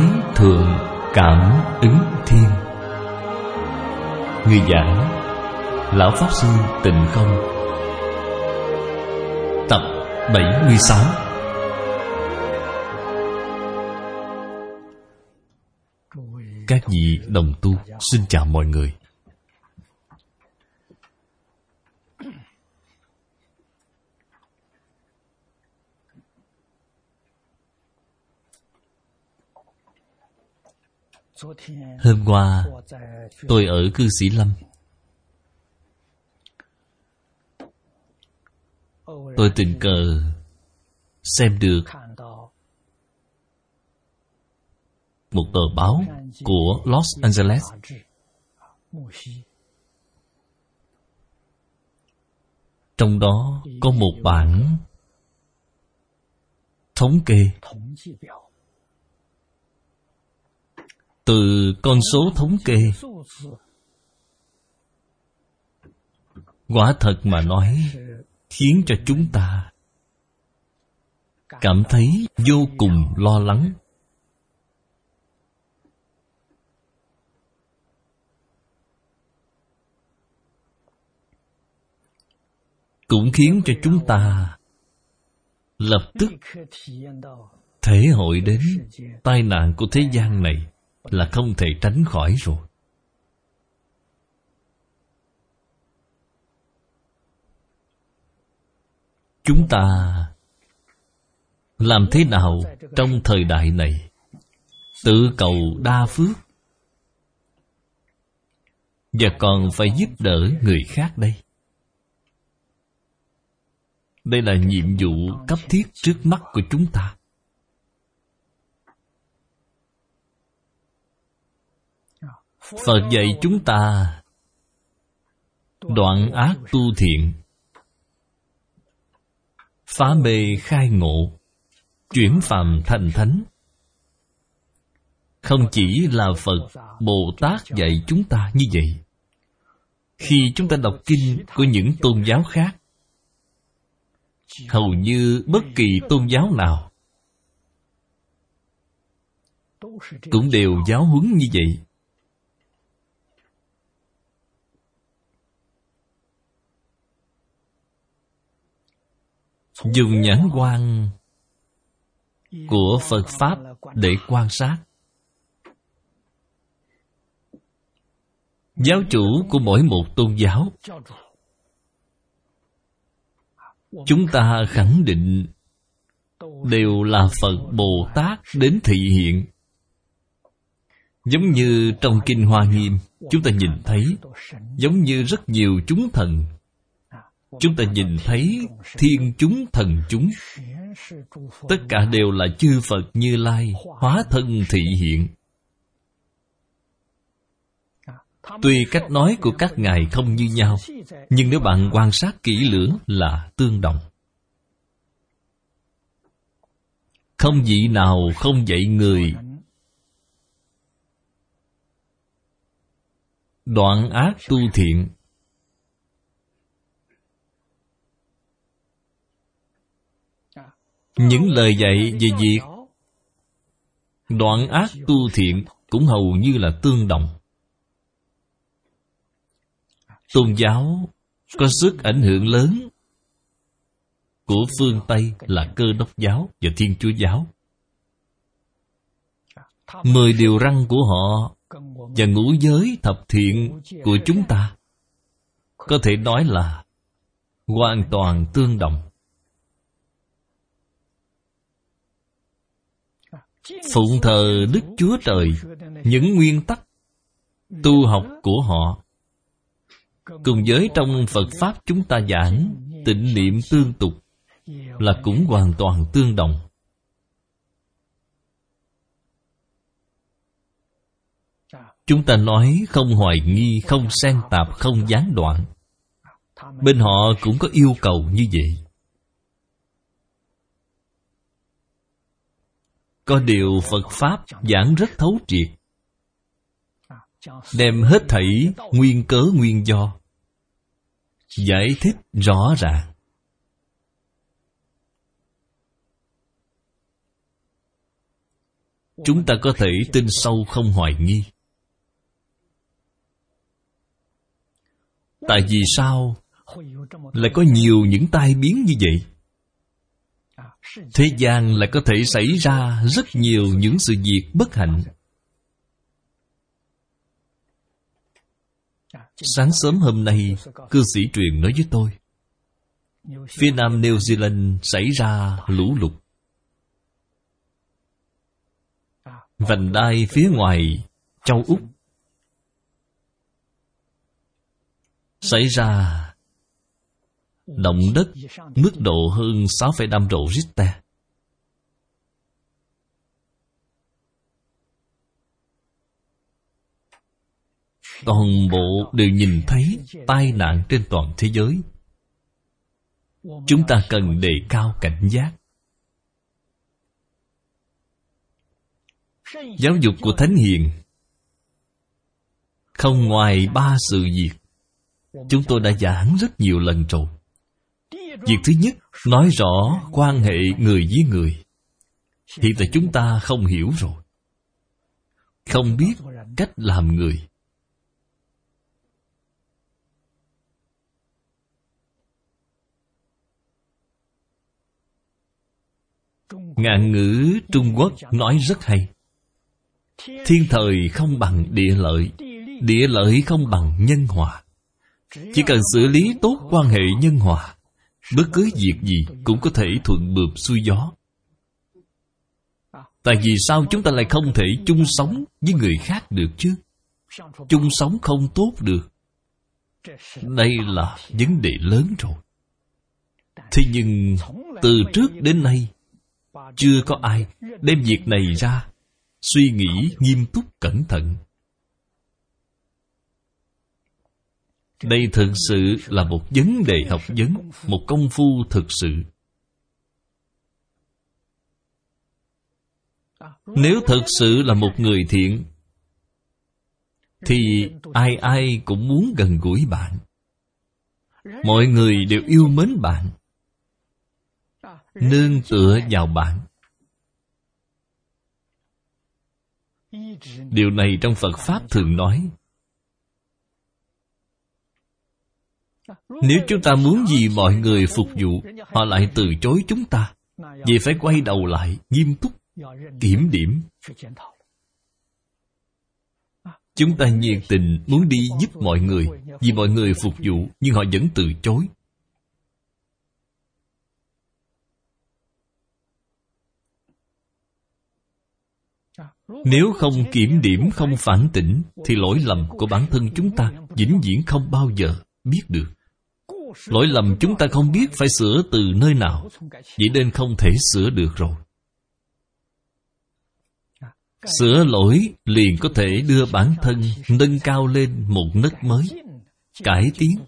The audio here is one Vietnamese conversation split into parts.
Thượng Cảm Ứng Thiên. Người giảng Lão Pháp Sư Tịnh Không. Tập 76. Các vị đồng tu, xin chào mọi người. Hôm qua tôi ở cư Sĩ Lâm. Tôi tình cờ xem được một tờ báo của Los Angeles. Trong đó có một bảng thống kê. Từ con số thống kê, quả thật mà nói, khiến cho chúng ta cảm thấy vô cùng lo lắng. Cũng khiến cho chúng ta lập tức thể hội đến tai nạn của thế gian này là không thể tránh khỏi rồi. Chúng ta làm thế nào trong thời đại này tự cầu đa phước và còn phải giúp đỡ người khác đây? Đây là nhiệm vụ cấp thiết trước mắt của chúng ta. Phật dạy chúng ta đoạn ác tu thiện, phá mê khai ngộ, chuyển phàm thành thánh. Không chỉ là Phật, Bồ Tát dạy chúng ta như vậy. Khi chúng ta đọc kinh của những tôn giáo khác, hầu như bất kỳ tôn giáo nào cũng đều giáo huấn như vậy. Dùng nhãn quan của Phật Pháp để quan sát. Giáo chủ của mỗi một tôn giáo, chúng ta khẳng định đều là Phật Bồ Tát đến thị hiện. Giống như trong Kinh Hoa Nghiêm, chúng ta nhìn thấy giống như rất nhiều chúng thần. Chúng ta nhìn thấy thiên chúng thần chúng, tất cả đều là chư Phật Như Lai hóa thân thị hiện. Tuy cách nói của các ngài không như nhau, nhưng nếu bạn quan sát kỹ lưỡng là tương đồng. Không vị nào không dạy người đoạn ác tu thiện. Những lời dạy về việc đoạn ác tu thiện cũng hầu như là tương đồng. Tôn giáo có sức ảnh hưởng lớn của phương Tây là Cơ Đốc giáo và Thiên Chúa giáo. 10 điều răn của họ và ngũ giới thập thiện của chúng ta có thể nói là hoàn toàn tương đồng. Phụng thờ Đức Chúa Trời, những nguyên tắc tu học của họ cùng với trong Phật Pháp chúng ta giảng tịnh niệm tương tục là cũng hoàn toàn tương đồng. Chúng ta nói không hoài nghi, không xen tạp, không gián đoạn. Bên họ cũng có yêu cầu như vậy. Có điều Phật Pháp giảng rất thấu triệt, đem hết thảy nguyên cớ nguyên do giải thích rõ ràng. chúng ta có thể tin sâu không hoài nghi. Tại vì sao lại có nhiều những tai biến như vậy? Thế gian lại có thể xảy ra rất nhiều những sự việc bất hạnh. Sáng sớm hôm nay, cư sĩ truyền nói với tôi, phía nam New Zealand xảy ra lũ lụt. Vành đai phía ngoài châu Úc xảy ra động đất mức độ hơn 6,5 độ Richter. Toàn bộ đều nhìn thấy tai nạn trên toàn thế giới. Chúng ta cần đề cao cảnh giác. Giáo dục của Thánh Hiền không ngoài 3 sự việc chúng tôi đã giảng rất nhiều lần rồi. Việc thứ nhất, nói rõ quan hệ người với người. Hiện tại chúng ta không hiểu rồi, không biết cách làm người. Ngạn ngữ Trung Quốc nói rất hay. Thiên thời không bằng địa lợi, địa lợi không bằng nhân hòa. Chỉ cần xử lý tốt quan hệ nhân hòa, bất cứ việc gì cũng có thể thuận buồm xuôi gió. Tại vì sao chúng ta lại không thể chung sống với người khác được chứ? Chung sống không tốt được. Đây là vấn đề lớn rồi. Thế nhưng từ trước đến nay chưa có ai đem việc này ra suy nghĩ nghiêm túc cẩn thận. Đây thực sự là một vấn đề học vấn, một công phu thực sự. Nếu thực sự là một người thiện thì ai ai cũng muốn gần gũi bạn. Mọi người đều yêu mến bạn, nương tựa vào bạn. Điều này trong Phật Pháp thường nói. Nếu chúng ta muốn vì mọi người phục vụ, họ lại từ chối chúng ta, vậy phải quay đầu lại, nghiêm túc, kiểm điểm. Chúng ta nhiệt tình muốn đi giúp mọi người, vì mọi người phục vụ, nhưng họ vẫn từ chối. Nếu không kiểm điểm, không phản tỉnh, thì lỗi lầm của bản thân chúng ta vĩnh viễn không bao giờ biết được. Lỗi lầm chúng ta không biết phải sửa từ nơi nào, vậy nên không thể sửa được rồi. Sửa lỗi liền có thể đưa bản thân nâng cao lên một nấc mới, cải tiến.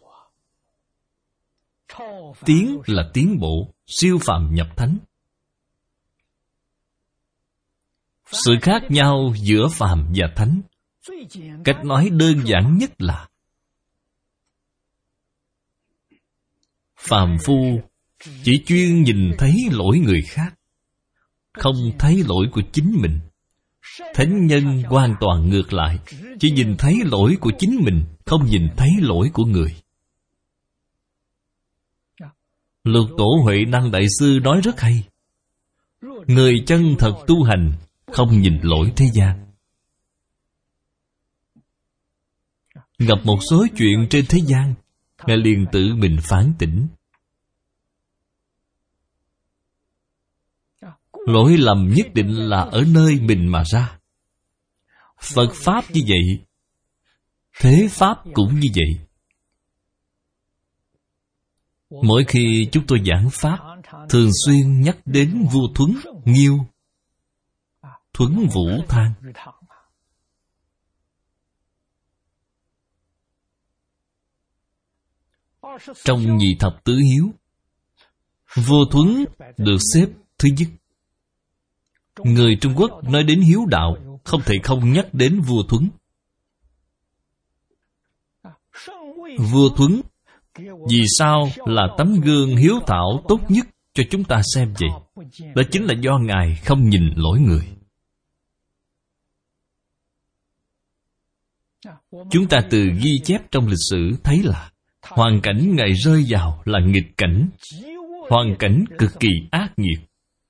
Tiến là tiến bộ, siêu phàm nhập thánh. Sự khác nhau giữa phàm và thánh, cách nói đơn giản nhất là phàm phu chỉ chuyên nhìn thấy lỗi người khác, không thấy lỗi của chính mình. Thánh nhân hoàn toàn ngược lại, chỉ nhìn thấy lỗi của chính mình, không nhìn thấy lỗi của người. Lục Tổ Huệ Năng Đại Sư nói rất hay. Người chân thật tu hành không nhìn lỗi thế gian. Gặp một số chuyện trên thế gian, Ngài liền tự mình phản tỉnh. Lỗi lầm nhất định là ở nơi mình mà ra. Phật Pháp như vậy, thế Pháp cũng như vậy. Mỗi khi chúng tôi giảng Pháp, thường xuyên nhắc đến vua Thuấn, Nghiêu, Thuấn Vũ Thang. Trong nhị thập tứ hiếu, vua Thuấn được xếp thứ nhất. Người Trung Quốc nói đến hiếu đạo, không thể không nhắc đến vua Thuấn. Vua Thuấn vì sao là tấm gương hiếu thảo tốt nhất cho chúng ta xem vậy? Đó chính là do Ngài không nhìn lỗi người. Chúng ta từ ghi chép trong lịch sử thấy là hoàn cảnh Ngài rơi vào là nghịch cảnh, hoàn cảnh cực kỳ ác nghiệt.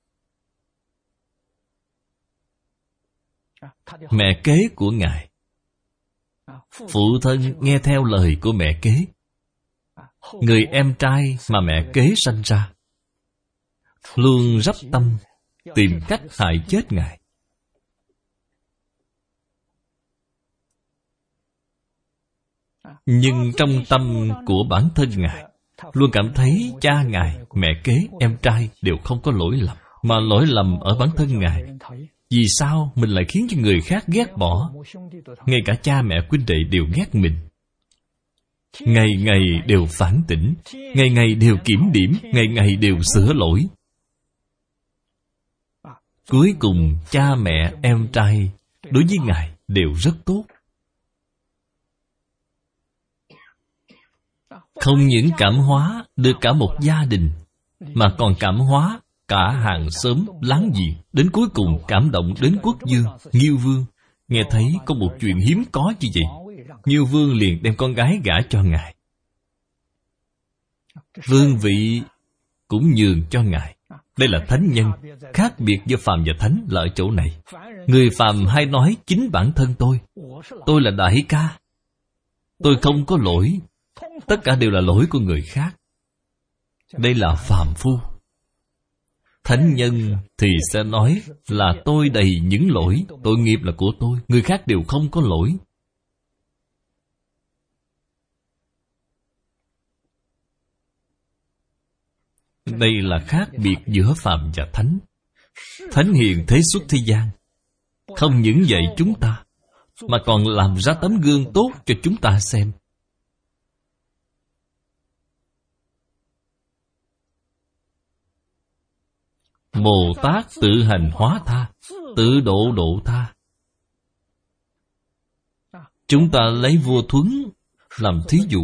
Mẹ kế của Ngài, phụ thân nghe theo lời của mẹ kế, người em trai mà mẹ kế sanh ra luôn rắp tâm tìm cách hại chết Ngài. Nhưng trong tâm của bản thân Ngài luôn cảm thấy cha Ngài, mẹ kế, em trai đều không có lỗi lầm, mà lỗi lầm ở bản thân Ngài. Vì sao mình lại khiến cho người khác ghét bỏ? Ngay cả cha mẹ huynh đệ đều ghét mình. Ngày ngày đều phản tỉnh, ngày ngày đều kiểm điểm, ngày ngày đều sửa lỗi. Cuối cùng cha mẹ, em trai đối với Ngài đều rất tốt. Không những cảm hóa được cả một gia đình, mà còn cảm hóa cả hàng xóm láng giềng. Đến cuối cùng cảm động đến quốc vương, Nghiêu Vương. Nghe thấy có một chuyện hiếm có như vậy, Nghiêu Vương liền đem con gái gả cho Ngài. Vương vị cũng nhường cho Ngài. Đây là thánh nhân. Khác biệt giữa phàm và thánh là ở chỗ này. Người phàm hay nói chính bản thân tôi là đại ca, tôi không có lỗi, tất cả đều là lỗi của người khác. Đây là phàm phu. Thánh nhân thì sẽ nói là tôi đầy những lỗi, tội nghiệp là của tôi, người khác đều không có lỗi. Đây là khác biệt giữa phàm và thánh. Thánh hiền thế xuất thế gian, không những dạy chúng ta, mà còn làm ra tấm gương tốt cho chúng ta xem. Bồ Tát tự hành hóa tha, tự độ độ tha. Chúng ta lấy vua Thuấn làm thí dụ.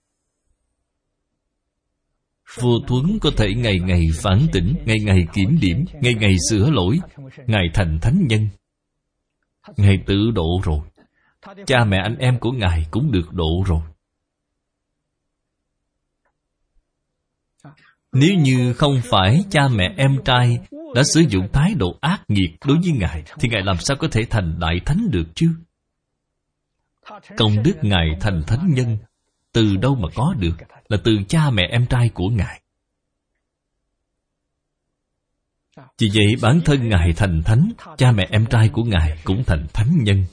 Vua Thuấn có thể ngày ngày phản tỉnh, ngày ngày kiểm điểm, ngày ngày sửa lỗi. Ngài thành thánh nhân. Ngài tự độ rồi. Cha mẹ anh em của Ngài cũng được độ rồi. Nếu như không phải cha mẹ em trai đã sử dụng thái độ ác nghiệt đối với Ngài, thì Ngài làm sao có thể thành đại thánh được chứ? Công đức Ngài thành thánh nhân từ đâu mà có được? Là từ cha mẹ em trai của Ngài. Vì vậy bản thân Ngài thành thánh, cha mẹ em trai của Ngài cũng thành thánh nhân.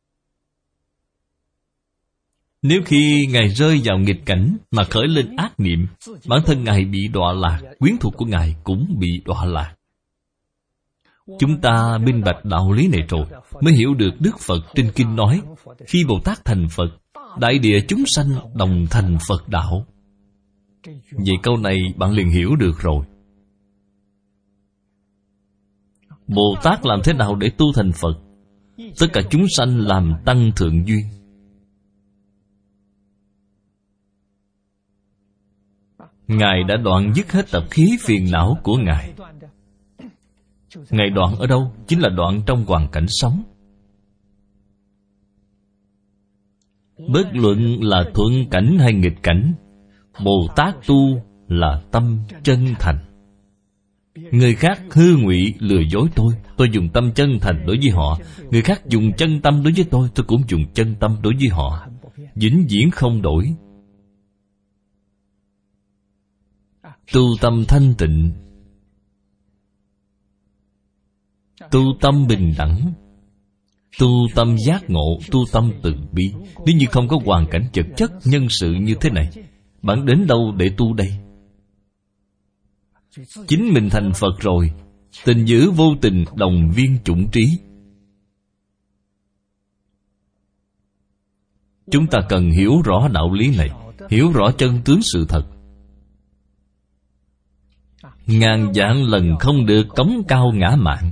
Nếu khi Ngài rơi vào nghịch cảnh mà khởi lên ác niệm, bản thân Ngài bị đọa lạc, quyến thuộc của Ngài cũng bị đọa lạc. Chúng ta minh bạch đạo lý này rồi, mới hiểu được Đức Phật trên kinh nói, khi Bồ Tát thành Phật, đại địa chúng sanh đồng thành Phật đạo. Vậy câu này bạn liền hiểu được rồi. Bồ Tát làm thế nào để tu thành Phật? Tất cả chúng sanh làm tăng thượng duyên. Ngài đã đoạn dứt hết tập khí phiền não của Ngài. Ngài đoạn ở đâu? Chính là đoạn trong hoàn cảnh sống. Bất luận là thuận cảnh hay nghịch cảnh, Bồ Tát tu là tâm chân thành. Người khác hư ngụy lừa dối tôi dùng tâm chân thành đối với họ. Người khác dùng chân tâm đối với tôi cũng dùng chân tâm đối với họ. Vĩnh viễn không đổi. Tu tâm thanh tịnh, tu tâm bình đẳng, tu tâm giác ngộ, tu tâm từ bi. Nếu như không có hoàn cảnh vật chất nhân sự như thế này, bạn đến đâu để tu đây? Chính mình thành Phật rồi, tình dữ vô tình đồng viên chủng trí. Chúng ta cần hiểu rõ đạo lý này, hiểu rõ chân tướng sự thật. Ngàn vạn lần không được cống cao ngã mạn.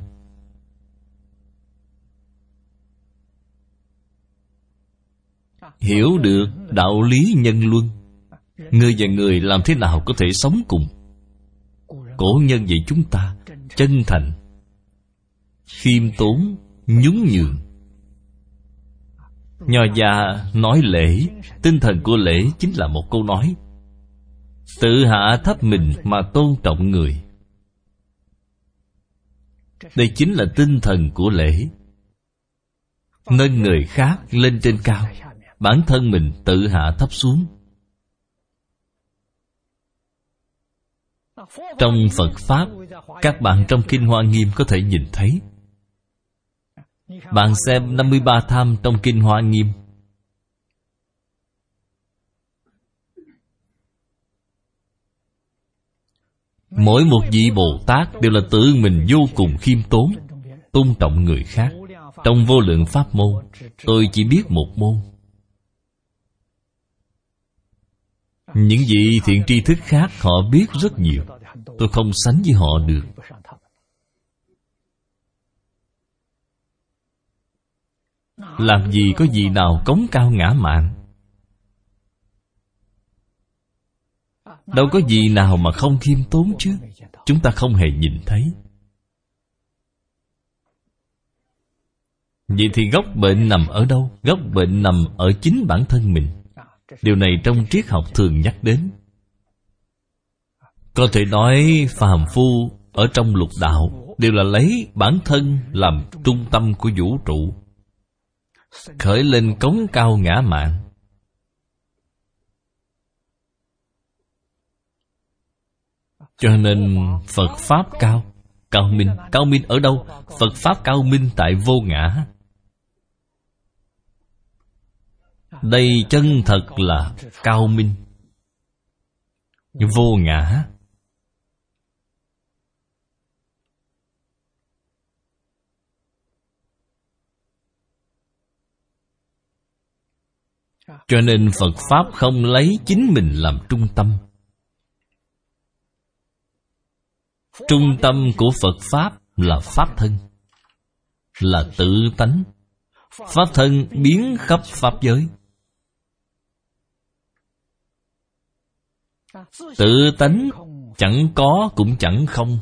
Hiểu được đạo lý nhân luân, người và người làm thế nào có thể sống cùng. Cổ nhân dạy chúng ta chân thành, khiêm tốn, nhún nhường. Nho gia nói lễ, tinh thần của lễ chính là một câu nói: tự hạ thấp mình mà tôn trọng người. Đây chính là tinh thần của lễ. Nâng người khác lên trên cao, bản thân mình tự hạ thấp xuống. Trong Phật Pháp, các bạn trong Kinh Hoa Nghiêm có thể nhìn thấy. Bạn xem 53 tham trong Kinh Hoa Nghiêm. Mỗi một vị Bồ Tát đều là tự mình vô cùng khiêm tốn, tôn trọng người khác. Trong vô lượng pháp môn, tôi chỉ biết một môn. Những vị thiện tri thức khác họ biết rất nhiều, tôi không sánh với họ được. Làm gì có vị nào cống cao ngã mạn. Đâu có vị nào mà không khiêm tốn chứ. Chúng ta không hề nhìn thấy. Vậy thì gốc bệnh nằm ở đâu? Gốc bệnh nằm ở chính bản thân mình. Điều này trong triết học thường nhắc đến. Có thể nói phàm phu ở trong lục đạo đều là lấy bản thân làm trung tâm của vũ trụ, khởi lên cống cao ngã mạn. Cho nên Phật Pháp cao, cao minh. Cao minh ở đâu? Phật Pháp cao minh tại vô ngã. Đây chân thật là cao minh, vô ngã. Cho nên Phật Pháp không lấy chính mình làm trung tâm. Trung tâm của Phật Pháp là Pháp thân, là tự tánh. Pháp thân biến khắp Pháp giới. Tự tánh chẳng có cũng chẳng không.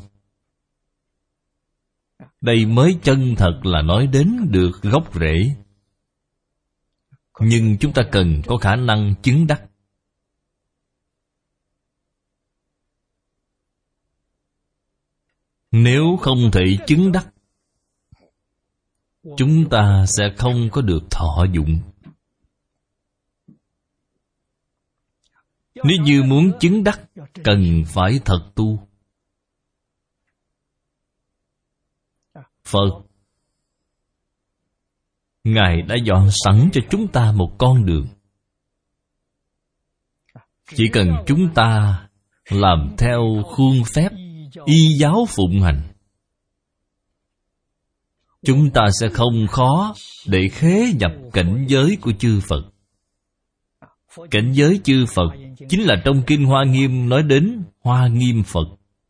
Đây mới chân thật là nói đến được gốc rễ. Nhưng chúng ta cần có khả năng chứng đắc. Nếu không thể chứng đắc, chúng ta sẽ không có được thọ dụng. Nếu như muốn chứng đắc, cần phải thật tu. Phật, Ngài đã dọn sẵn cho chúng ta một con đường. Chỉ cần chúng ta làm theo khuôn phép, y giáo phụng hành, chúng ta sẽ không khó để khế nhập cảnh giới của chư Phật. Cảnh giới chư Phật chính là trong Kinh Hoa Nghiêm nói đến Hoa Nghiêm Phật.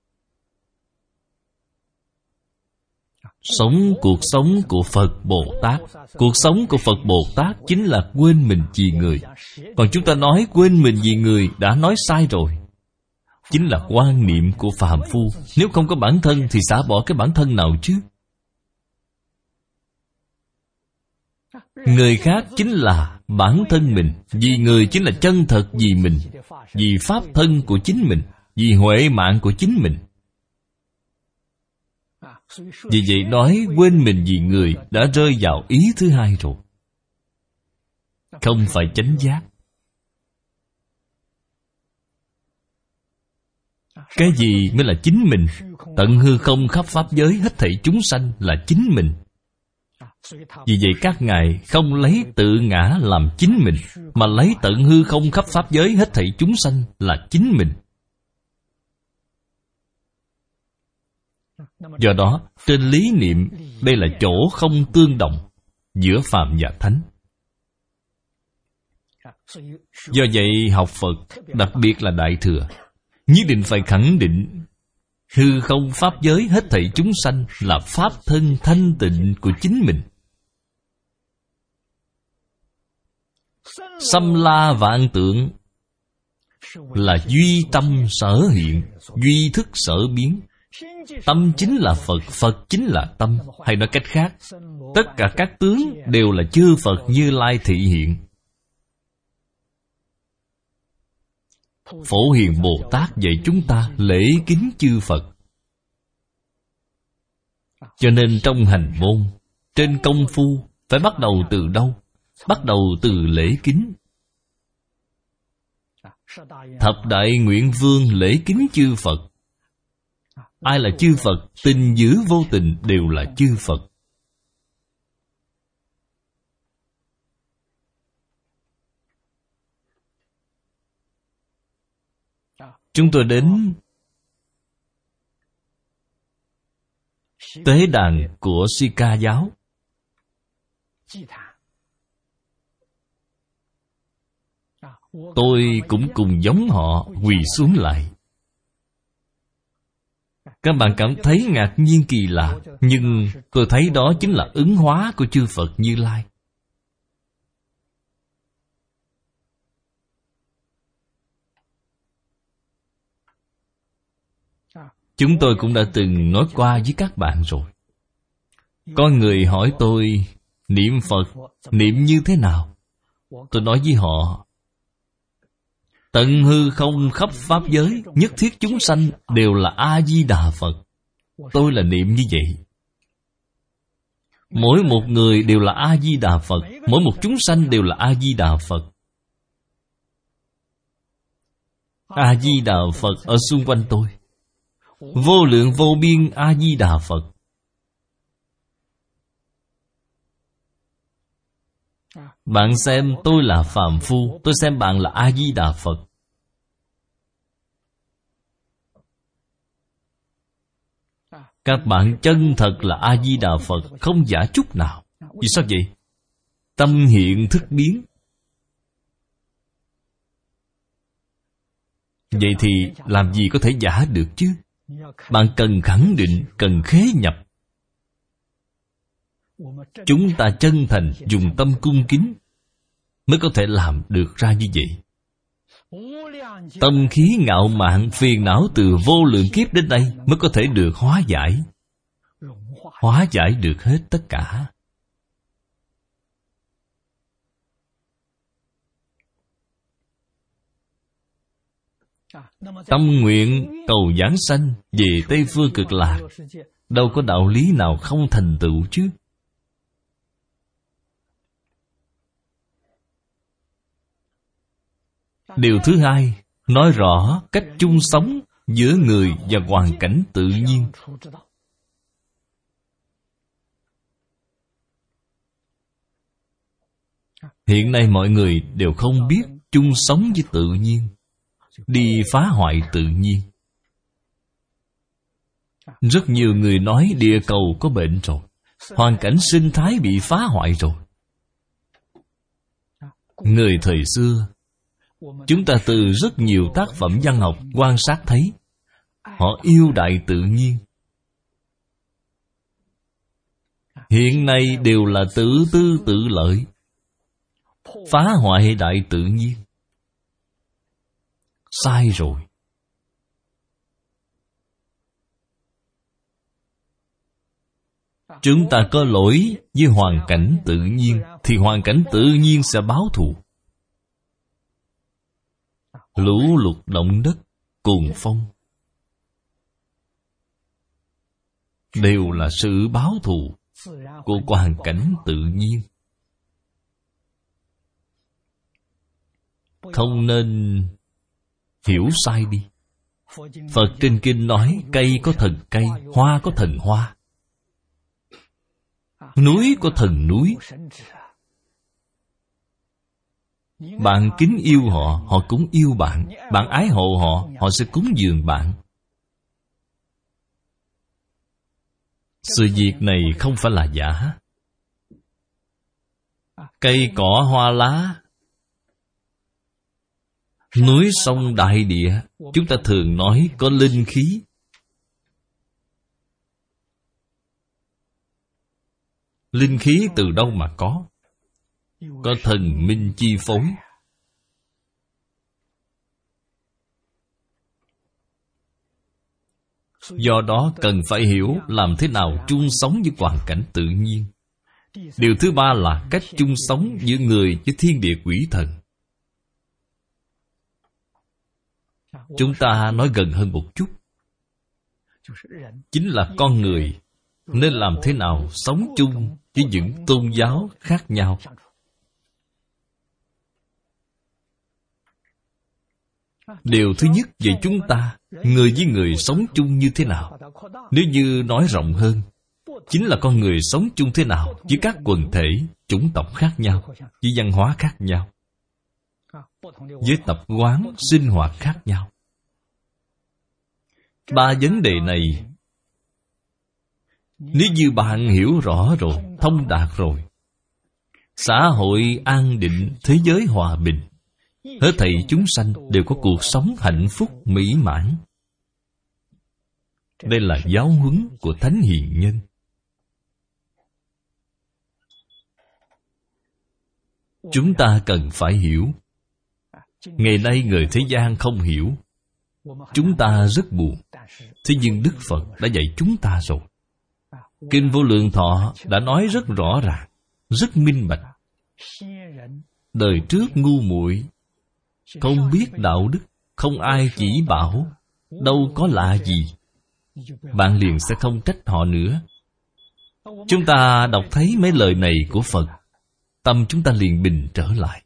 Cuộc sống của Phật Bồ Tát. Cuộc sống của Phật Bồ Tát chính là quên mình vì người. Còn chúng ta nói quên mình vì người đã nói sai rồi. Chính là quan niệm của phàm phu. Nếu không có bản thân thì xả bỏ cái bản thân nào chứ? Người khác chính là bản thân mình. Vì người chính là chân thật vì mình, vì pháp thân của chính mình, vì huệ mạng của chính mình. Vì vậy nói quên mình vì người đã rơi vào ý thứ hai rồi. Không phải chánh giác. Cái gì mới là chính mình? Tận hư không khắp pháp giới hết thảy chúng sanh là chính mình. Vì vậy các ngài không lấy tự ngã làm chính mình, mà lấy tận hư không khắp pháp giới hết thảy chúng sanh là chính mình. Do đó, trên lý niệm, đây là chỗ không tương đồng giữa phàm và thánh. Do vậy, học Phật, đặc biệt là Đại Thừa, nhất định phải khẳng định hư không pháp giới hết thảy chúng sanh là pháp thân thanh tịnh của chính mình. Xâm la vạn tượng là duy tâm sở hiện, duy thức sở biến. Tâm chính là Phật, Phật chính là tâm. Hay nói cách khác, tất cả các tướng đều là chư Phật Như Lai thị hiện. Phổ Hiền Bồ Tát dạy chúng ta lễ kính chư Phật. Cho nên trong hành môn, trên công phu, phải bắt đầu từ đâu? Bắt đầu từ lễ kính. Thập đại nguyện vương lễ kính chư Phật. Ai là chư Phật? Tình giữ vô tình đều là chư Phật. Chúng tôi đến tế đàn của Si-ca giáo. Tôi cũng cùng giống họ quỳ xuống lại. Các bạn cảm thấy ngạc nhiên kỳ lạ, nhưng tôi thấy đó chính là ứng hóa của chư Phật Như Lai. Chúng tôi cũng đã từng nói qua với các bạn rồi. Có người hỏi tôi niệm Phật, niệm như thế nào? Tôi nói với họ, tận hư không khắp pháp giới, nhất thiết chúng sanh đều là A-di-đà Phật. Tôi là niệm như vậy. Mỗi một người đều là A-di-đà Phật, mỗi một chúng sanh đều là A-di-đà Phật. A-di-đà Phật ở xung quanh tôi, vô lượng vô biên A-di-đà Phật. Bạn xem tôi là phàm phu, tôi xem bạn là A-di-đà Phật. Các bạn chân thật là A-di-đà Phật, không giả chút nào. Vì sao vậy? Tâm hiện thức biến. Vậy thì làm gì có thể giả được chứ? Bạn cần khẳng định, cần khế nhập. Chúng ta chân thành dùng tâm cung kính mới có thể làm được ra như vậy. Tâm khí ngạo mạn phiền não từ vô lượng kiếp đến đây mới có thể được hóa giải. Hóa giải được hết tất cả. Tâm nguyện cầu giảng sanh về Tây Phương Cực Lạc, đâu có đạo lý nào không thành tựu chứ. Điều thứ hai, nói rõ cách chung sống giữa người và hoàn cảnh tự nhiên. Hiện nay mọi người đều không biết chung sống với tự nhiên, đi phá hoại tự nhiên. Rất nhiều người nói địa cầu có bệnh rồi, hoàn cảnh sinh thái bị phá hoại rồi. Người thời xưa, chúng ta từ rất nhiều tác phẩm văn học quan sát thấy, họ yêu đại tự nhiên. Hiện nay đều là tự tư tự lợi, phá hoại đại tự nhiên. Sai rồi. Chúng ta có lỗi với hoàn cảnh tự nhiên, thì hoàn cảnh tự nhiên sẽ báo thù. Lũ lụt động đất, cuồng phong đều là sự báo thù của hoàn cảnh tự nhiên. Không nên hiểu sai đi. Phật trên kinh nói cây có thần cây, hoa có thần hoa, núi có thần núi. Bạn kính yêu họ, họ cũng yêu bạn. Bạn ái hộ họ, họ sẽ cúng dường bạn. Sự việc này không phải là giả. Cây cỏ hoa lá, núi sông đại địa, chúng ta thường nói có linh khí. Linh khí từ đâu mà có? Có thần minh chi phối. Do đó cần phải hiểu làm thế nào chung sống với hoàn cảnh tự nhiên. Điều thứ ba là cách chung sống giữa người với thiên địa quỷ thần. Chúng ta nói gần hơn một chút, chính là con người nên làm thế nào sống chung với những tôn giáo khác nhau. Điều thứ nhất về chúng ta, người với người sống chung như thế nào. Nếu như nói rộng hơn, chính là con người sống chung thế nào với các quần thể, chủng tộc khác nhau, với văn hóa khác nhau, với tập quán, sinh hoạt khác nhau. Ba vấn đề này, nếu như bạn hiểu rõ rồi, thông đạt rồi, xã hội an định, thế giới hòa bình, hết thảy chúng sanh đều có cuộc sống hạnh phúc mỹ mãn. Đây là giáo huấn của Thánh Hiền Nhân. Chúng ta cần phải hiểu. Ngày nay người thế gian không hiểu. Chúng ta rất buồn. Thế nhưng Đức Phật đã dạy chúng ta rồi. Kinh Vô Lượng Thọ đã nói rất rõ ràng, rất minh bạch. Đời trước ngu muội, không biết đạo đức, không ai chỉ bảo, đâu có lạ gì. Bạn liền sẽ không trách họ nữa. Chúng ta đọc thấy mấy lời này của Phật, tâm chúng ta liền bình trở lại.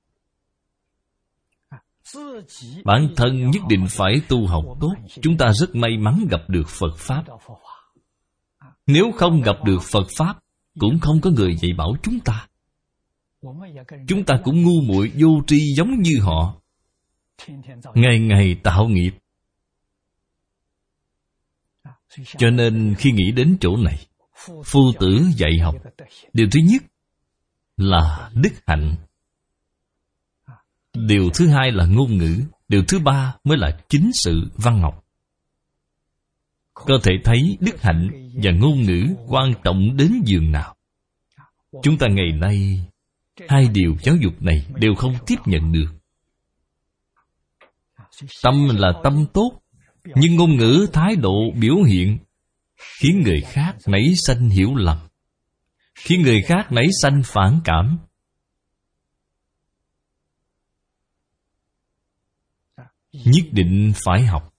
Bản thân nhất định phải tu học tốt. Chúng ta rất may mắn gặp được Phật Pháp. Nếu không gặp được Phật Pháp, cũng không có người dạy bảo chúng ta. Chúng ta cũng ngu muội vô tri giống như họ, ngày ngày tạo nghiệp. Cho nên khi nghĩ đến chỗ này, Phu tử dạy học, điều thứ nhất là đức hạnh, điều thứ hai là ngôn ngữ, điều thứ ba mới là chính sự văn học. Có thể thấy đức hạnh và ngôn ngữ quan trọng đến giường nào. Chúng ta ngày nay, hai điều giáo dục này đều không tiếp nhận được. Tâm là tâm tốt, nhưng ngôn ngữ, thái độ, biểu hiện khiến người khác nảy sanh hiểu lầm, khiến người khác nảy sanh phản cảm. Nhất định phải học.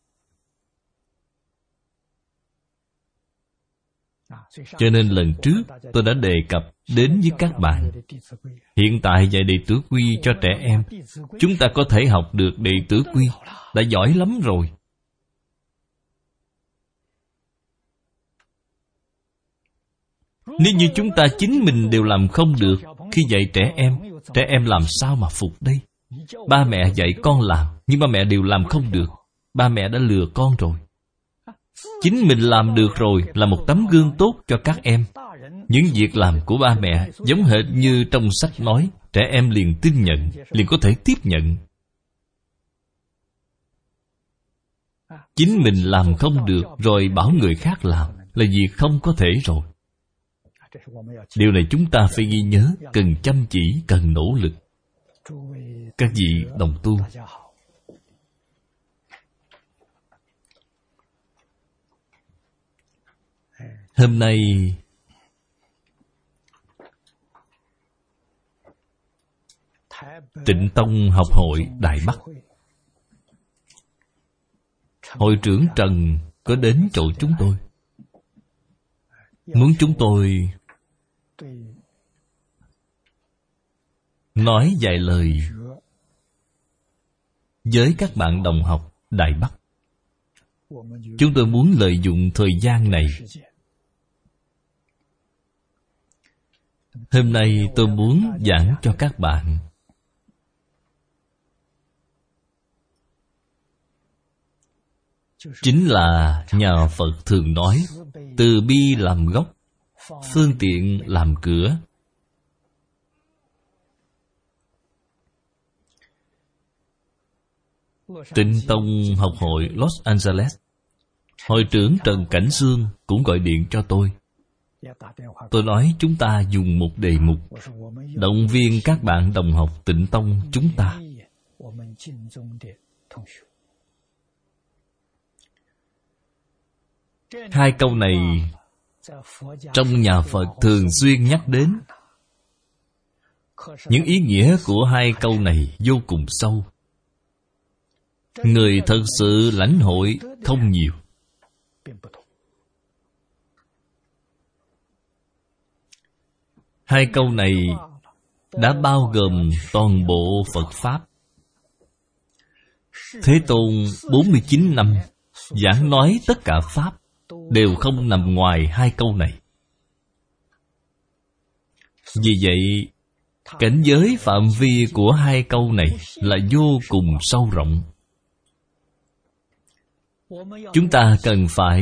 Cho nên lần trước tôi đã đề cập đến với các bạn, hiện tại dạy đệ tử quy cho trẻ em, chúng ta có thể học được đệ tử quy, đã giỏi lắm rồi. Nếu như chúng ta chính mình đều làm không được khi dạy trẻ em làm sao mà phục đây? Ba mẹ dạy con làm, nhưng ba mẹ đều làm không được. Ba mẹ đã lừa con rồi. Chính mình làm được rồi là một tấm gương tốt cho các em. Những việc làm của ba mẹ giống hệt như trong sách nói, trẻ em liền tin nhận, liền có thể tiếp nhận. Chính mình làm không được rồi bảo người khác làm là việc không có thể rồi. Điều này chúng ta phải ghi nhớ, cần chăm chỉ, cần nỗ lực. Các vị đồng tu, hôm nay Tịnh Tông học hội Đài Bắc, hội trưởng Trần có đến chỗ chúng tôi, muốn chúng tôi nói vài lời với các bạn đồng học Đài Bắc. Chúng tôi muốn lợi dụng thời gian này. Hôm nay tôi muốn giảng cho các bạn chính là nhà Phật thường nói, từ bi làm gốc, phương tiện làm cửa. Tịnh Tông học hội Los Angeles, hội trưởng Trần Cảnh Sương cũng gọi điện cho tôi. Tôi nói chúng ta dùng một đề mục động viên các bạn đồng học Tịnh Tông chúng ta. Hai câu này trong nhà Phật thường xuyên nhắc đến. Những ý nghĩa của hai câu này vô cùng sâu. Người thật sự lãnh hội không nhiều. Hai câu này đã bao gồm toàn bộ Phật Pháp. Thế Tôn 49 năm giảng nói tất cả Pháp đều không nằm ngoài hai câu này. Vì vậy, cảnh giới phạm vi của hai câu này là vô cùng sâu rộng. Chúng ta cần phải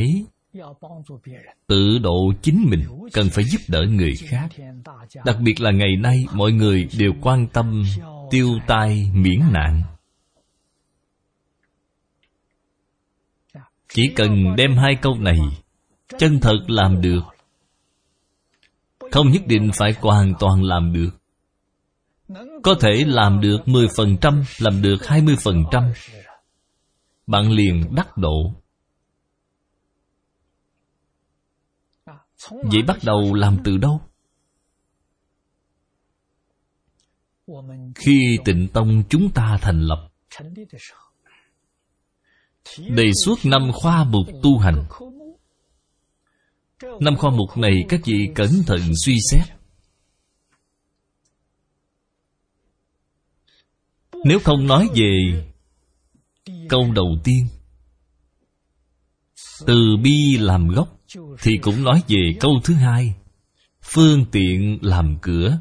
tự độ chính mình, cần phải giúp đỡ người khác. Đặc biệt là ngày nay, mọi người đều quan tâm tiêu tai miễn nạn. Chỉ cần đem hai câu này chân thật làm được, không nhất định phải hoàn toàn làm được. Có thể làm được 10%, làm được 20%, bạn liền đắc độ. Vậy bắt đầu làm từ đâu? Khi Tịnh Tông chúng ta thành lập, đề xuất 5 khoa mục tu hành. 5 khoa mục này các vị cẩn thận suy xét. Nếu không nói về câu đầu tiên, từ bi làm gốc, thì cũng nói về câu thứ hai, phương tiện làm cửa.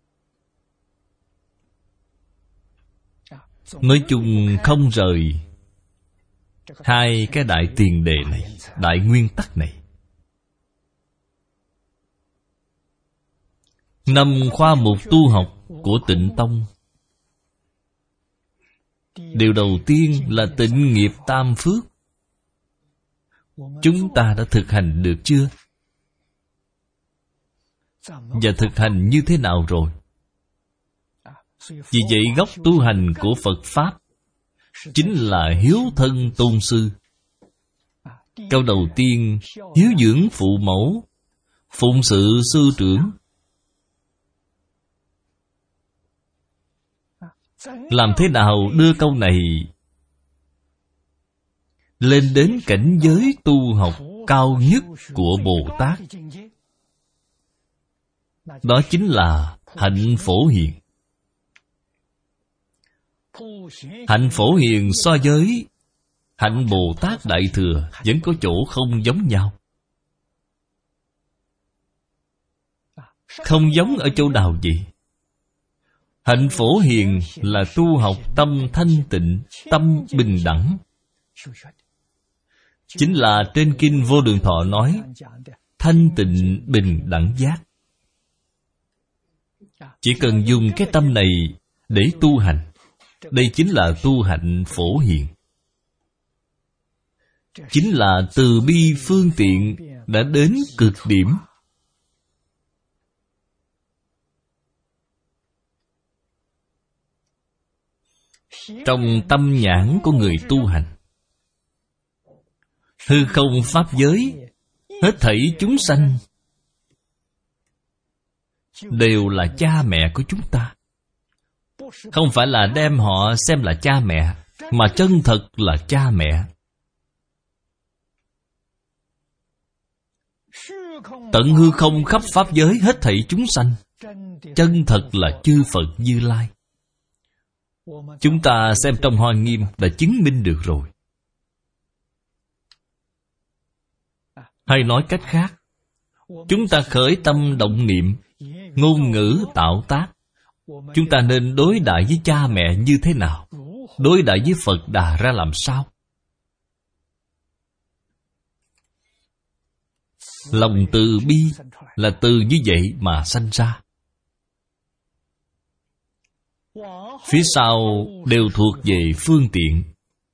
Nói chung không rời hai cái đại tiền đề này, đại nguyên tắc này. 5 khoa mục tu học của Tịnh Tông. Điều đầu tiên là tịnh nghiệp tam phước. Chúng ta đã thực hành được chưa? Và thực hành như thế nào rồi? Vì vậy gốc tu hành của Phật Pháp chính là hiếu thân tôn sư. Câu đầu tiên, hiếu dưỡng phụ mẫu, phụng sự sư trưởng. Làm thế nào đưa câu này lên đến cảnh giới tu học cao nhất của Bồ Tát? Đó chính là hạnh Phổ Hiền. Hạnh Phổ Hiền so với hạnh Bồ Tát Đại Thừa vẫn có chỗ không giống nhau. Không giống ở chỗ nào vậy? Hạnh Phổ Hiền là tu học tâm thanh tịnh, tâm bình đẳng. Chính là trên Kinh Vô Lượng Thọ nói thanh tịnh bình đẳng giác. Chỉ cần dùng cái tâm này để tu hành, đây chính là tu hạnh Phổ Hiền. Chính là từ bi phương tiện đã đến cực điểm. Trong tâm nhãn của người tu hành, hư không pháp giới, hết thảy chúng sanh đều là cha mẹ của chúng ta. Không phải là đem họ xem là cha mẹ, mà chân thật là cha mẹ. Tận hư không khắp pháp giới hết thảy chúng sanh, chân thật là chư Phật Như Lai. Chúng ta xem trong Hoa Nghiêm đã chứng minh được rồi. Hay nói cách khác, chúng ta khởi tâm động niệm, ngôn ngữ tạo tác, chúng ta nên đối đãi với cha mẹ như thế nào? Đối đãi với Phật Đà ra làm sao? Lòng từ bi là từ như vậy mà sanh ra. Phía sau đều thuộc về phương tiện.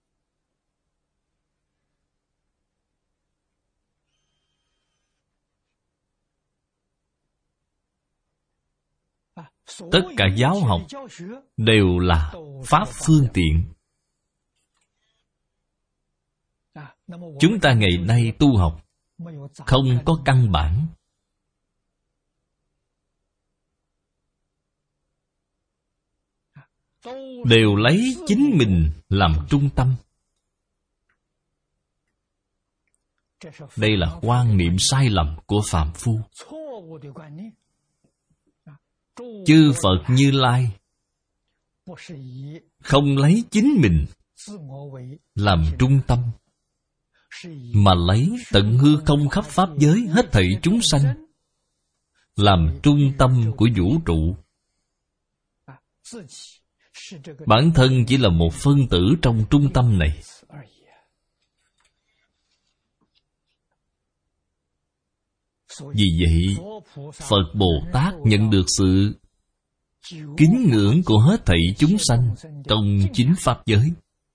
Tất cả giáo học đều là pháp phương tiện. Chúng ta ngày nay tu học không có căn bản. Đều lấy chính mình làm trung tâm. Đây là quan niệm sai lầm của phàm phu. Chư Phật Như Lai không lấy chính mình làm trung tâm, mà lấy tận hư không khắp pháp giới hết thảy chúng sanh làm trung tâm của vũ trụ. Bản thân chỉ là một phân tử trong trung tâm này. Vì vậy, Phật Bồ Tát nhận được sự kính ngưỡng của hết thảy chúng sanh trong chính pháp giới.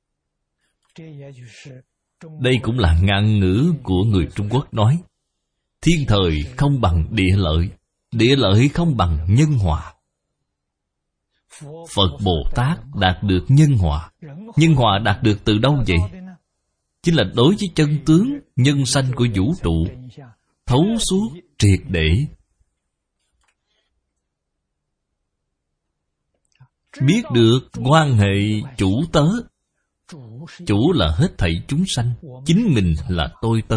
Đây cũng là ngạn ngữ của người Trung Quốc nói: thiên thời không bằng địa lợi, địa lợi không bằng nhân hòa. Phật Bồ Tát đạt được nhân hòa. Nhân hòa đạt được từ đâu vậy? Chính là đối với chân tướng nhân sanh của vũ trụ thấu suốt triệt để. Biết được quan hệ chủ tớ. Chủ là hết thảy chúng sanh, chính mình là tôi tớ.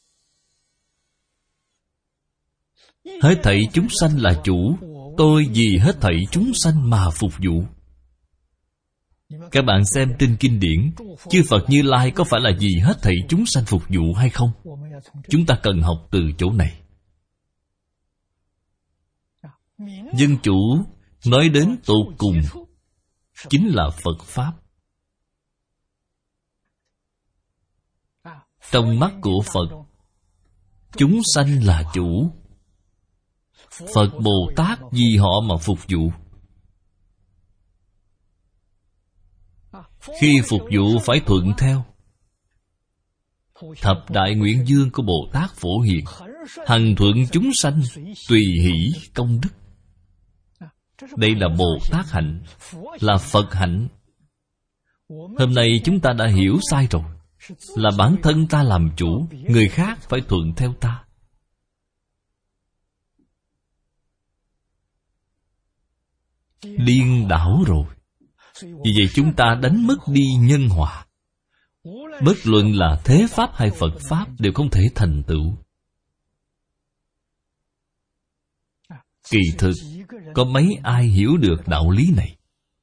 Hết thảy chúng sanh là chủ, tôi vì hết thảy chúng sanh mà phục vụ. Các bạn xem trên kinh điển, chư Phật Như Lai có phải là vì hết thảy chúng sanh phục vụ hay không? Chúng ta cần học từ chỗ này. Dân chủ nói đến tột cùng chính là Phật Pháp. Trong mắt của Phật, chúng sanh là chủ. Phật Bồ Tát vì họ mà phục vụ. Khi phục vụ phải thuận theo. Thập đại nguyện dương của Bồ Tát Phổ Hiền, hằng thuận chúng sanh, tùy hỷ công đức. Đây là Bồ Tát hạnh, là Phật hạnh. Hôm nay chúng ta đã hiểu sai rồi. Là bản thân ta làm chủ, người khác phải thuận theo ta. Điên đảo rồi. Vì vậy chúng ta đánh mất đi nhân hòa. Bất luận là thế Pháp hay Phật Pháp đều không thể thành tựu. Kỳ thực, có mấy ai hiểu được đạo lý này?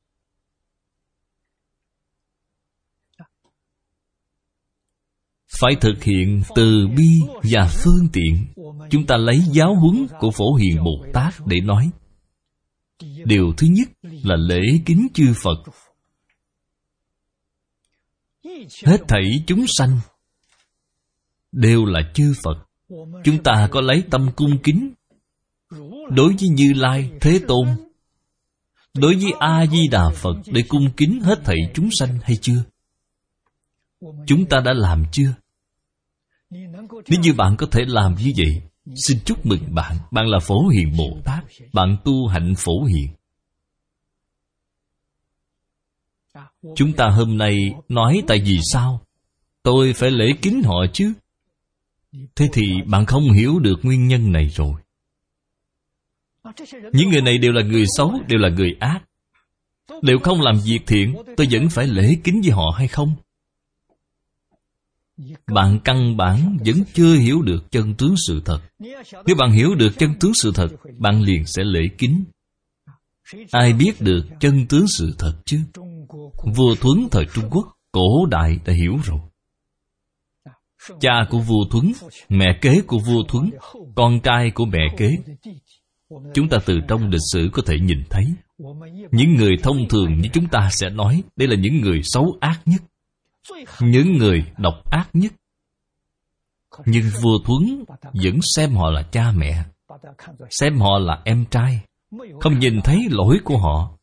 Phải thực hiện từ bi và phương tiện. Chúng ta lấy giáo huấn của Phổ Hiền Bồ Tát để nói. Điều thứ nhất là lễ kính chư Phật. Hết thảy chúng sanh đều là chư Phật. Chúng ta có lấy tâm cung kính đối với Như Lai Thế Tôn, đối với A-di-đà Phật để cung kính hết thảy chúng sanh hay chưa? Chúng ta đã làm chưa? Nếu như bạn có thể làm như vậy, xin chúc mừng bạn. Bạn là Phổ Hiền Bồ Tát. Bạn tu hạnh Phổ Hiền. Chúng ta hôm nay nói tại vì sao tôi phải lễ kính họ chứ? Thế thì bạn không hiểu được nguyên nhân này rồi. Những người này đều là người xấu, đều là người ác, đều không làm việc thiện. Tôi vẫn phải lễ kính với họ hay không? Bạn căn bản vẫn chưa hiểu được chân tướng sự thật. Nếu bạn hiểu được chân tướng sự thật, bạn liền sẽ lễ kính. Ai biết được chân tướng sự thật chứ? Vua Thuấn thời Trung Quốc cổ đại đã hiểu rồi. Cha của vua Thuấn, mẹ kế của vua Thuấn, con trai của mẹ kế. Chúng ta từ trong lịch sử có thể nhìn thấy, những người thông thường như chúng ta sẽ nói đây là những người xấu ác nhất, những người độc ác nhất. Nhưng vua Thuấn vẫn xem họ là cha mẹ, xem họ là em trai, không nhìn thấy lỗi của họ.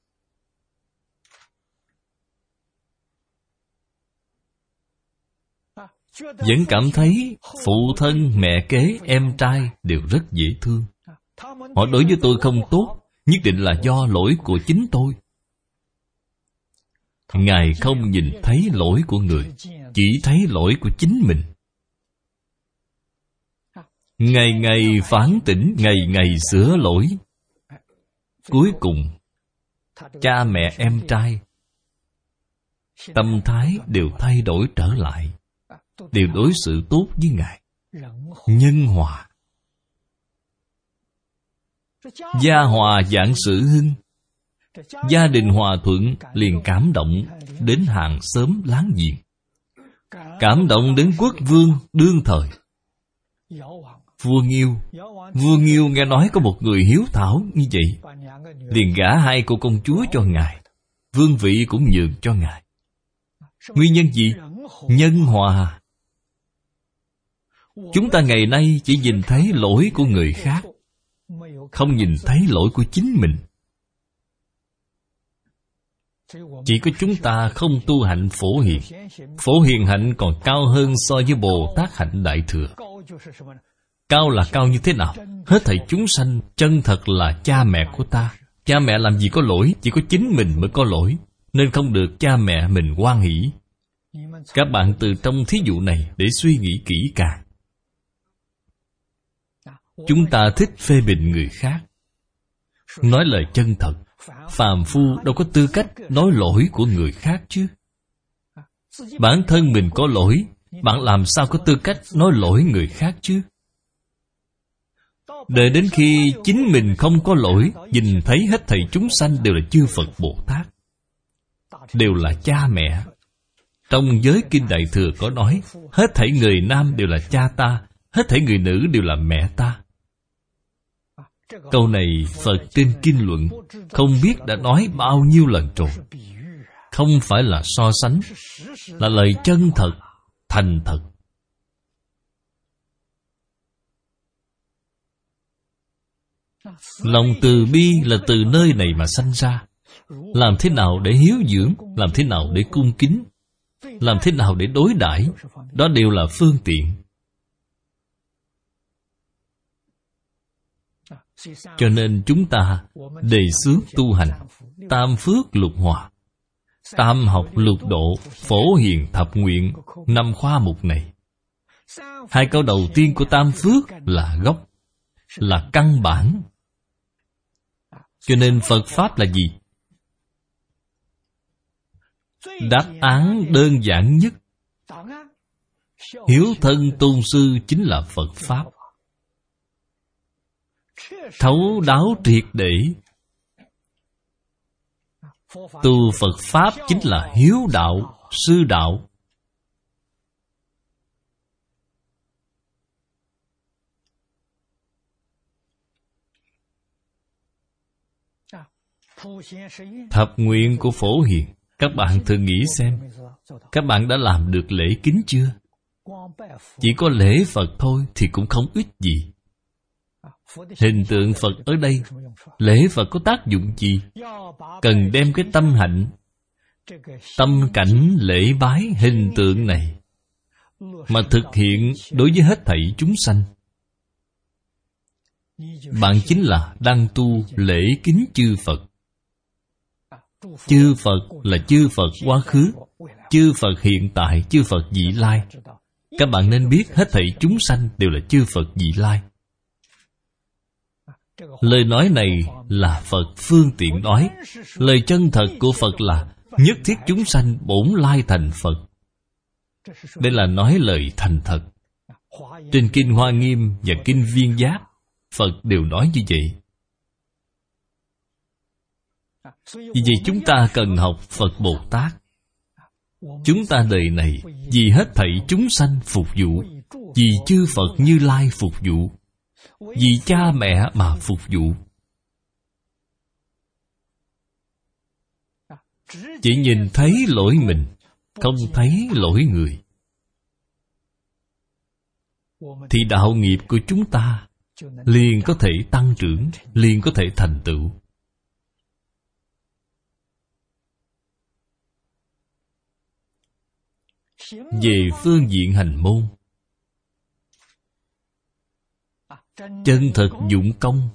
Vẫn cảm thấy phụ thân, mẹ kế, em trai đều rất dễ thương. Họ đối với tôi không tốt, nhất định là do lỗi của chính tôi. Ngài không nhìn thấy lỗi của người, chỉ thấy lỗi của chính mình. ngày ngày phản tỉnh, ngày ngày sửa lỗi. Cuối cùng, cha mẹ em trai tâm thái đều thay đổi trở lại, đều đối xử tốt với Ngài. Nhân hòa, gia hòa vạn sự hưng. Gia đình hòa thuận liền cảm động đến hàng xóm láng giềng, cảm động đến quốc vương đương thời. Vua Nghiêu nghe nói có một người hiếu thảo như vậy, liền gả 2 cô công chúa cho Ngài, vương vị cũng nhường cho Ngài. Nguyên nhân gì? Nhân hòa. Chúng ta ngày nay chỉ nhìn thấy lỗi của người khác, không nhìn thấy lỗi của chính mình. Chỉ có chúng ta không tu hạnh Phổ Hiền. Phổ Hiền hạnh còn cao hơn so với Bồ Tát hạnh Đại Thừa. Cao là cao như thế nào? Hết thảy chúng sanh chân thật là cha mẹ của ta. Cha mẹ làm gì có lỗi, chỉ có chính mình mới có lỗi, nên không được cha mẹ mình hoan hỷ. Các bạn từ trong thí dụ này để suy nghĩ kỹ càng. Chúng ta thích phê bình người khác, nói lời chân thật. Phàm phu đâu có tư cách nói lỗi của người khác chứ. Bản thân mình có lỗi, bạn làm sao có tư cách nói lỗi người khác chứ? Đợi đến khi chính mình không có lỗi, nhìn thấy hết thảy chúng sanh đều là chư Phật Bồ Tát, đều là cha mẹ. Trong giới Kinh Đại Thừa có nói, hết thảy người nam đều là cha ta, hết thảy người nữ đều là mẹ ta. Câu này Phật trên Kinh Luận không biết đã nói bao nhiêu lần rồi. Không phải là so sánh, là lời chân thật, thành thật. Lòng từ bi là từ nơi này mà sanh ra. Làm thế nào để hiếu dưỡng, làm thế nào để cung kính, làm thế nào để đối đãi, đó đều là phương tiện. Cho nên chúng ta đề xướng tu hành tam phước lục hòa, tam học lục độ, phổ hiền thập nguyện, 5 khoa mục này. 2 câu đầu tiên của tam phước là gốc, là căn bản. Cho nên Phật Pháp là gì? Đáp án đơn giản nhất. Hiếu thân tôn sư chính là Phật Pháp. Thấu đáo triệt để. Tu Phật Pháp chính là hiếu đạo, sư đạo. Thập nguyện của Phổ Hiền, các bạn thử nghĩ xem, các bạn đã làm được lễ kính chưa? Chỉ có lễ Phật thôi thì cũng không ít gì. Hình tượng Phật ở đây, lễ Phật có tác dụng gì? Cần đem cái tâm hạnh, tâm cảnh lễ bái hình tượng này mà thực hiện đối với hết thảy chúng sanh. Bạn chính là đang tu lễ kính chư Phật. Chư Phật là chư Phật quá khứ, chư Phật hiện tại, chư Phật vị lai. Các bạn nên biết hết thảy chúng sanh đều là chư Phật vị lai. Lời nói này là Phật phương tiện nói. Lời chân thật của Phật là nhất thiết chúng sanh bổn lai thành Phật. Đây là nói lời thành thật. Trên Kinh Hoa Nghiêm và Kinh Viên Giác, Phật đều nói như vậy. Vì vậy chúng ta cần học Phật Bồ Tát. Chúng ta đời này vì hết thảy chúng sanh phục vụ, vì chư Phật Như Lai phục vụ, vì cha mẹ mà phục vụ. Chỉ nhìn thấy lỗi mình, không thấy lỗi người, thì đạo nghiệp của chúng ta liền có thể tăng trưởng, liền có thể thành tựu. Về phương diện hành môn, chân thật dụng công,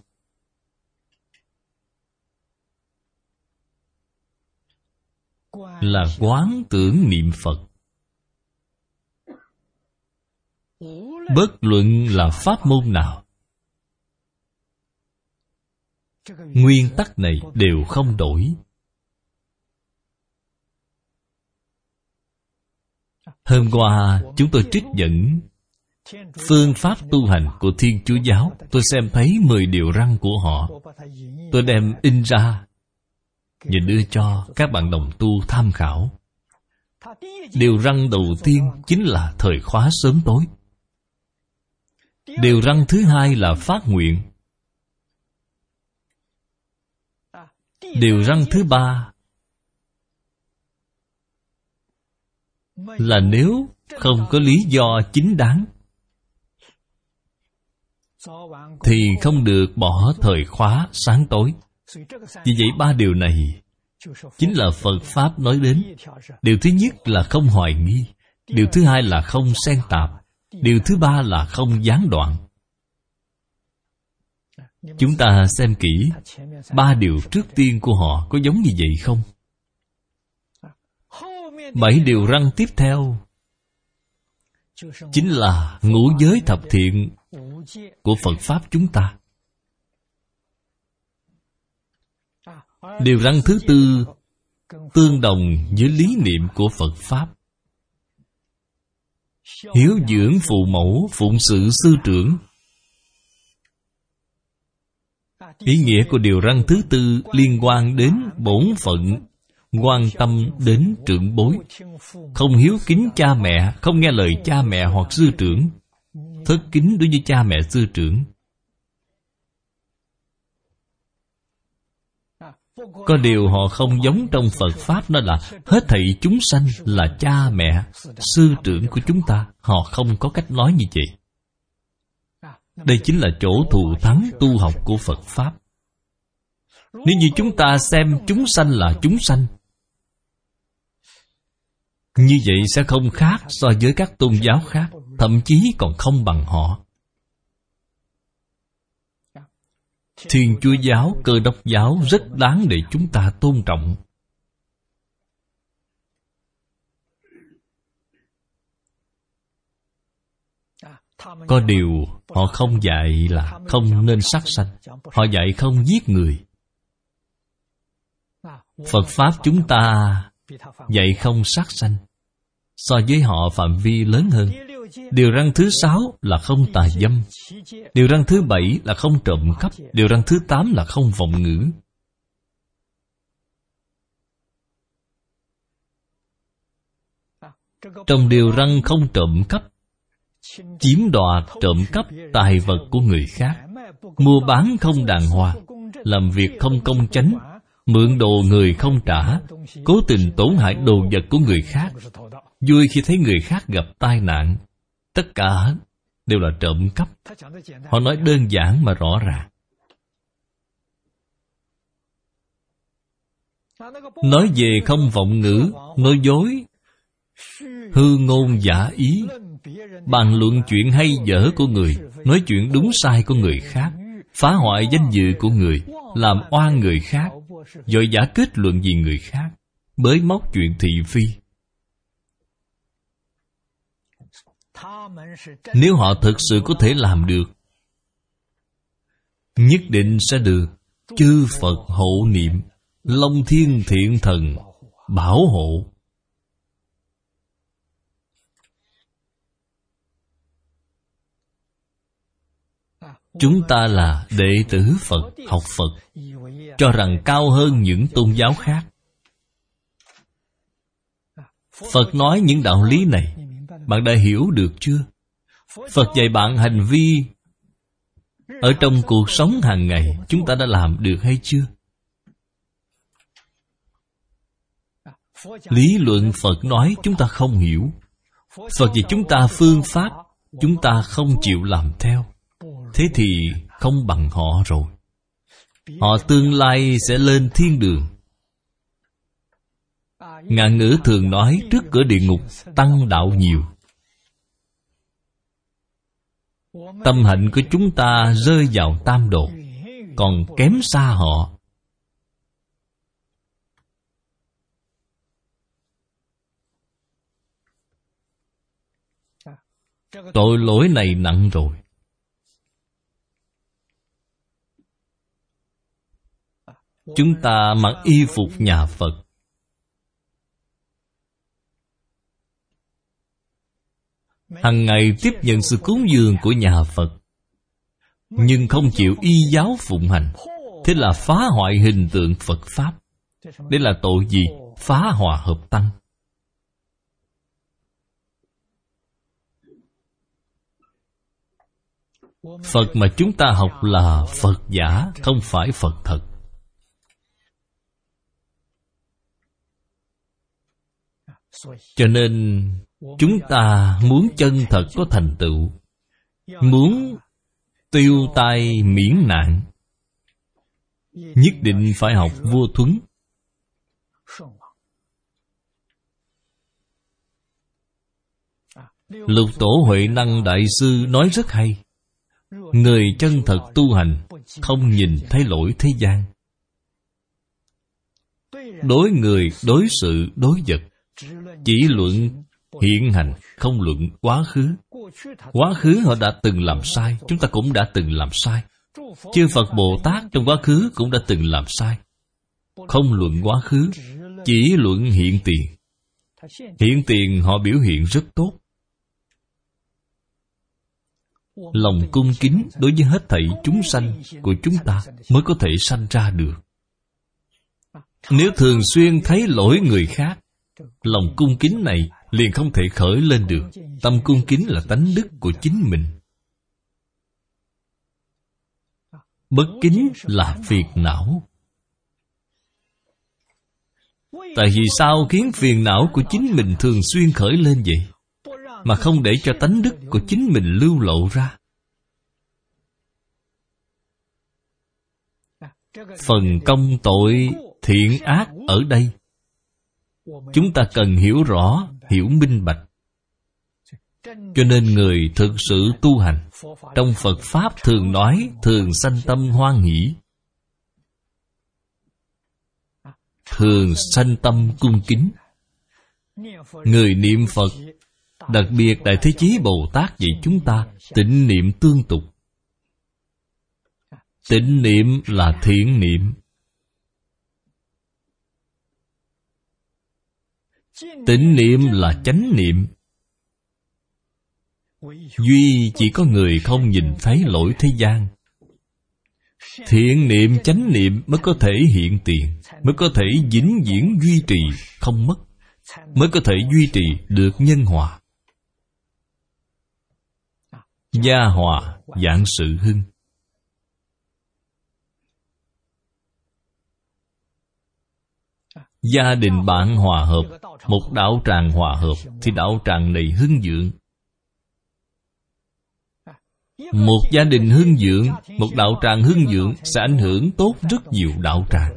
là quán tưởng niệm Phật. Bất luận là pháp môn nào, nguyên tắc này đều không đổi. Hôm qua chúng tôi trích dẫn phương pháp tu hành của Thiên Chúa Giáo. Tôi xem thấy 10 điều răn của họ. Tôi đem in ra và đưa cho các bạn đồng tu tham khảo. Điều răn đầu tiên chính là thời khóa sớm tối. Điều răn thứ hai là phát nguyện. Điều răn thứ ba là nếu không có lý do chính đáng thì không được bỏ thời khóa sáng tối. Vì vậy 3 điều này chính là Phật Pháp nói đến. Điều thứ nhất là không hoài nghi. Điều thứ hai là không xen tạp. Điều thứ ba là không gián đoạn. Chúng ta xem kỹ 3 điều trước tiên của họ có giống như vậy không? 7 điều răn tiếp theo chính là ngũ giới thập thiện của Phật Pháp chúng ta. Điều răn thứ tư tương đồng với lý niệm của Phật Pháp. Hiếu dưỡng phụ mẫu, phụng sự sư trưởng. Ý nghĩa của điều răn thứ tư liên quan đến bổn phận, quan tâm đến trưởng bối, không hiếu kính cha mẹ, không nghe lời cha mẹ hoặc sư trưởng, thất kính đối với cha mẹ sư trưởng. Có điều họ không giống trong Phật Pháp, đó là hết thảy chúng sanh là cha mẹ, sư trưởng của chúng ta. Họ không có cách nói như vậy. Đây chính là chỗ thù thắng tu học của Phật Pháp. Nếu như chúng ta xem chúng sanh là chúng sanh, như vậy sẽ không khác so với các tôn giáo khác, thậm chí còn không bằng họ. Thiên Chúa Giáo, Cơ Đốc Giáo rất đáng để chúng ta tôn trọng. Có điều họ không dạy là không nên sát sanh. Họ dạy không giết người. Phật Pháp chúng ta dạy không sát sanh. So với họ phạm vi lớn hơn. Điều răn thứ 6 là không tà dâm. Điều răn thứ 7 là không trộm cắp. Điều răn thứ 8 là không vọng ngữ. Trong điều răn không trộm cắp, chiếm đoạt trộm cắp tài vật của người khác, mua bán không đàng hoàng, làm việc không công chánh, mượn đồ người không trả, cố tình tổn hại đồ vật của người khác, vui khi thấy người khác gặp tai nạn, tất cả đều là trộm cắp. Họ nói đơn giản mà rõ ràng. Nói về không vọng ngữ, nói dối, hư ngôn giả ý, bàn luận chuyện hay dở của người, nói chuyện đúng sai của người khác, phá hoại danh dự của người, làm oan người khác, vội vã kết luận vì người khác, bới móc chuyện thị phi. Nếu họ thực sự có thể làm được, nhất định sẽ được chư Phật hộ niệm, Long Thiên Thiện Thần bảo hộ. Chúng ta là đệ tử Phật, học Phật, cho rằng cao hơn những tôn giáo khác. Phật nói những đạo lý này, bạn đã hiểu được chưa? Phật dạy bạn hành vi ở trong cuộc sống hàng ngày, chúng ta đã làm được hay chưa? Lý luận Phật nói chúng ta không hiểu. Phật dạy chúng ta phương pháp, chúng ta không chịu làm theo. Thế thì không bằng họ rồi. Họ tương lai sẽ lên thiên đường. Ngạn ngữ thường nói trước cửa địa ngục tăng đạo nhiều. Tâm hạnh của chúng ta rơi vào tam độ, còn kém xa họ. tội lỗi này nặng rồi. Chúng ta mặc y phục nhà Phật, hằng ngày tiếp nhận sự cúng dường của nhà Phật, nhưng không chịu y giáo phụng hành, thế là phá hoại hình tượng Phật Pháp. Đây là tội gì? Phá hòa hợp tăng. Phật mà chúng ta học là Phật giả, không phải Phật thật. Cho nên chúng ta muốn chân thật có thành tựu, muốn tiêu tai miễn nạn, nhất định phải học vua Thuấn. Lục Tổ Huệ Năng Đại Sư nói rất hay: người chân thật tu hành không nhìn thấy lỗi thế gian. Đối người, đối sự, đối vật, chỉ luận hiện hành, không luận quá khứ. Quá khứ họ đã từng làm sai, chúng ta cũng đã từng làm sai. Chư Phật Bồ Tát trong quá khứ cũng đã từng làm sai. Không luận quá khứ, chỉ luận hiện tiền. Hiện tiền họ biểu hiện rất tốt. Lòng cung kính đối với hết thảy chúng sanh của chúng ta mới có thể sanh ra được. Nếu thường xuyên thấy lỗi người khác, lòng cung kính này liền không thể khởi lên được. Tâm cung kính là tánh đức của chính mình. Bất kính là phiền não. Tại vì sao khiến phiền não của chính mình thường xuyên khởi lên vậy, mà không để cho tánh đức của chính mình lưu lộ ra? Phần công tội thiện ác ở đây chúng ta cần hiểu rõ, hiểu minh bạch. Cho nên người thực sự tu hành, trong Phật Pháp thường nói thường sanh tâm hoan hỷ, thường sanh tâm cung kính. Người niệm Phật, đặc biệt Đại Thế Chí Bồ Tát dạy chúng ta tịnh niệm tương tục. Tịnh niệm là thiện niệm. Tịnh niệm là chánh niệm. Duy chỉ có người không nhìn thấy lỗi thế gian. Thiện niệm, chánh niệm mới có thể hiện tiền, mới có thể vĩnh viễn duy trì, không mất, mới có thể duy trì được nhân hòa. Gia hòa vạn sự hưng. Gia đình bạn hòa hợp, một đạo tràng hòa hợp, thì đạo tràng này hưng vượng. Một gia đình hưng vượng, một đạo tràng hưng vượng sẽ ảnh hưởng tốt rất nhiều đạo tràng.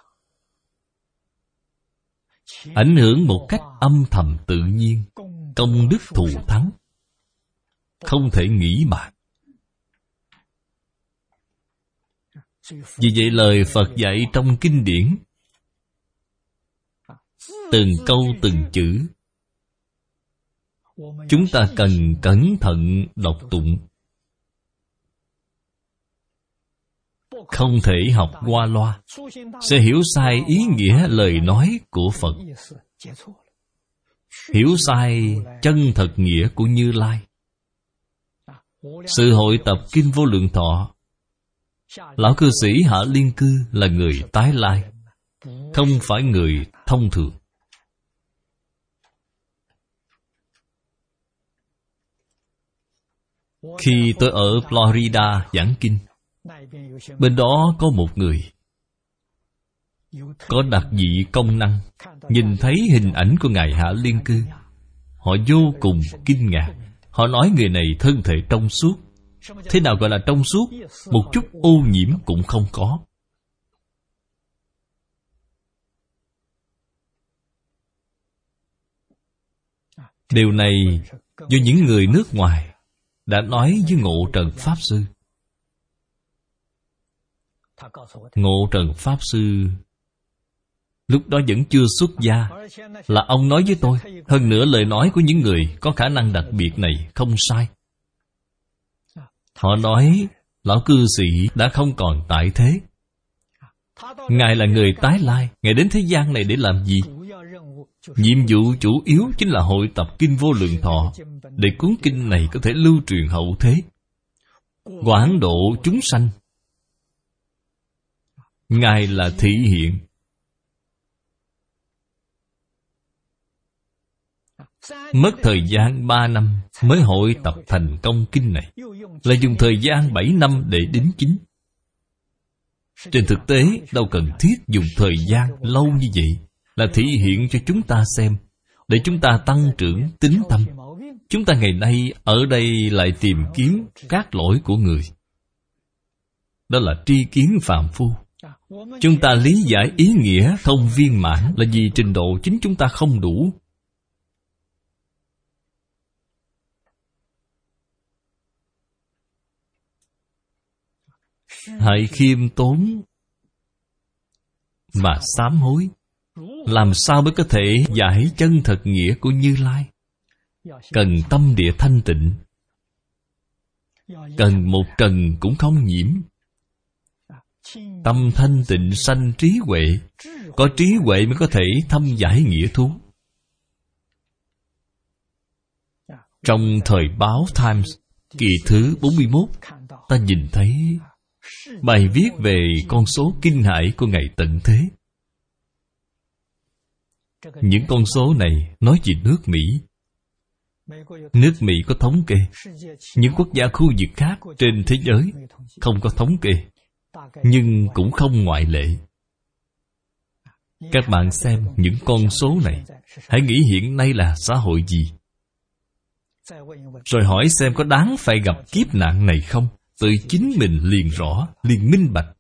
Ảnh hưởng một cách âm thầm tự nhiên, công đức thù thắng, không thể nghĩ bàn. Vì vậy lời Phật dạy trong kinh điển, từng câu từng chữ chúng ta cần cẩn thận đọc tụng, không thể học qua loa, sẽ hiểu sai ý nghĩa lời nói của Phật, hiểu sai chân thật nghĩa của Như Lai. Sự hội tập Kinh Vô Lượng Thọ, lão cư sĩ Hạ Liên Cư là người tái lai, không phải người thông thường. Khi tôi ở Florida giảng kinh, bên đó có một người có đặc dị công năng, nhìn thấy hình ảnh của Ngài Hạ Liên Cư, họ vô cùng kinh ngạc. Họ nói người này thân thể trong suốt. Thế nào gọi là trong suốt? Một chút ô nhiễm cũng không có. Điều này do những người nước ngoài đã nói với Ngộ Trần Pháp Sư. Ngộ Trần Pháp Sư Lúc đó vẫn chưa xuất gia, là ông nói với tôi. Hơn nữa lời nói của những người có khả năng đặc biệt này không sai. Họ nói lão cư sĩ đã không còn tại thế. Ngài là người tái lai. Ngài đến thế gian này để làm gì? Nhiệm vụ chủ yếu chính là hội tập Kinh Vô Lượng Thọ, để cuốn kinh này có thể lưu truyền hậu thế, quảng độ chúng sanh. Ngài là thị hiện. Mất thời gian 3 năm mới hội tập thành công kinh này, là dùng thời gian 7 năm để đính chính. Trên thực tế đâu cần thiết dùng thời gian lâu như vậy, là thị hiện cho chúng ta xem, để chúng ta tăng trưởng tín tâm. Chúng ta ngày nay ở đây lại tìm kiếm các lỗi của người. Đó là tri kiến phàm phu. Chúng ta lý giải ý nghĩa không viên mãn là vì trình độ chính chúng ta không đủ. Hãy khiêm tốn mà sám hối. Làm sao mới có thể giải chân thật nghĩa của Như Lai? Cần tâm địa thanh tịnh, cần một trần cũng không nhiễm. Tâm thanh tịnh sanh trí huệ. Có trí huệ mới có thể thâm giải nghĩa thú. Trong thời báo Times kỳ thứ 41, ta nhìn thấy bài viết về con số kinh hãi của ngày tận thế. Những con số này nói về nước Mỹ. Nước Mỹ có thống kê. Những quốc gia khu vực khác trên thế giới không có thống kê, nhưng cũng không ngoại lệ. Các bạn xem những con số này, hãy nghĩ hiện nay là xã hội gì, rồi hỏi xem có đáng phải gặp kiếp nạn này không. Tự chính mình liền rõ, liền minh bạch.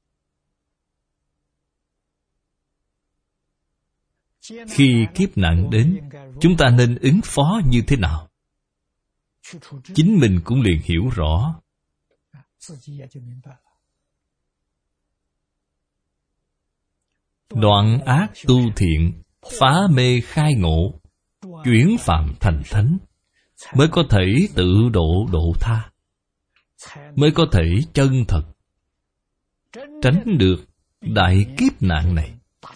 Khi kiếp nạn đến, chúng ta nên ứng phó như thế nào? Chính mình cũng liền hiểu rõ. Đoạn ác tu thiện, phá mê khai ngộ, chuyển phạm thành thánh, mới có thể tự độ độ tha, mới có thể chân thật tránh được đại kiếp nạn này.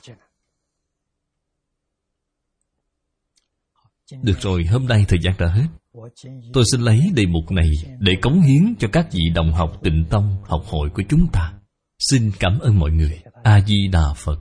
Được rồi, hôm nay thời gian đã hết. Tôi xin lấy đề mục này để cống hiến cho các vị đồng học Tịnh Tông học hội của chúng ta. Xin cảm ơn mọi người. A Di Đà Phật.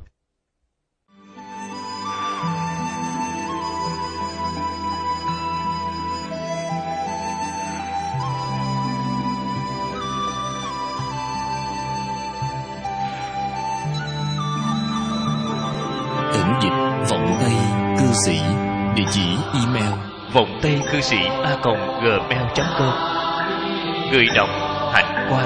Ẩn dịch Vọng Tây Cư Sĩ. Địa chỉ email vọng tây cư sĩ@gmail.com. Người đọc Hạnh Quang.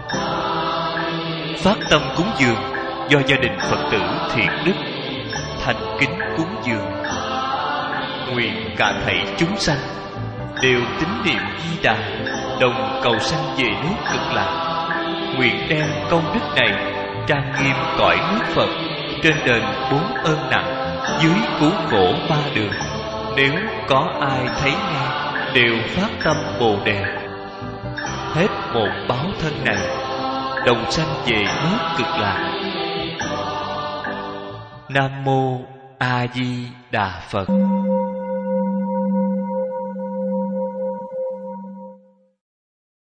Phát tâm cúng dường do gia đình Phật tử Thiện Đức thành kính cúng dường. Nguyện cả thảy chúng sanh đều tín niệm Di Đà, đồng cầu sanh về nước Cực Lạc. Nguyện đem công đức này trang nghiêm cõi nước Phật, trên đền 4 ơn nặng, dưới cứu khổ 3 đường. Nếu có ai thấy nghe đều phát tâm Bồ Đề, hết một báo thân này đồng sanh về nước Cực Lạc. Nam mô A Di Đà Phật.